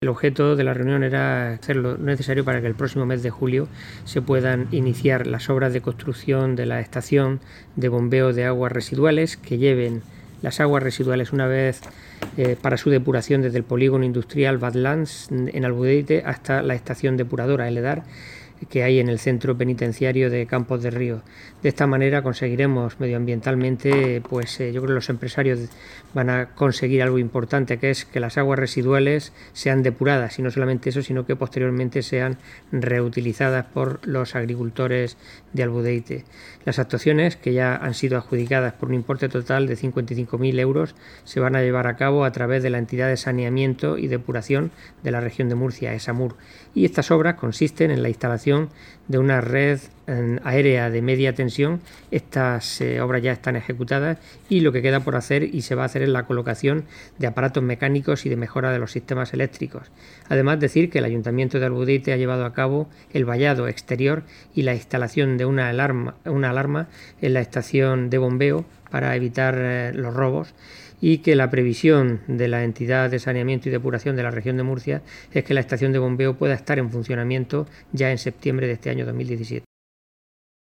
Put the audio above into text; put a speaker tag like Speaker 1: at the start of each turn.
Speaker 1: El objeto de la reunión era hacer lo necesario para que el próximo mes de julio se puedan iniciar las obras de construcción de la estación de bombeo de aguas residuales, que lleven las aguas residuales una vez para su depuración desde el polígono industrial Badlands en Albudeite hasta la estación depuradora El Edar, que hay en el centro penitenciario de Campos de Río. De esta manera conseguiremos medioambientalmente, pues yo creo que los empresarios van a conseguir algo importante, que es que las aguas residuales sean depuradas, y no solamente eso, sino que posteriormente sean reutilizadas por los agricultores de Albudeite. Las actuaciones, que ya han sido adjudicadas por un importe total de 55.000 euros, se van a llevar a cabo a través de la entidad de saneamiento y depuración de la región de Murcia, ESAMUR, y estas obras consisten en la instalación de una red aérea de media tensión. Estas obras ya están ejecutadas y lo que queda por hacer y se va a hacer es la colocación de aparatos mecánicos y de mejora de los sistemas eléctricos. Además, decir que el Ayuntamiento de Albudeite ha llevado a cabo el vallado exterior y la instalación de una alarma en la estación de bombeo para evitar los robos, y que la previsión de la entidad de saneamiento y depuración de la región de Murcia es que la estación de bombeo pueda estar en funcionamiento ya en septiembre de este año 2017.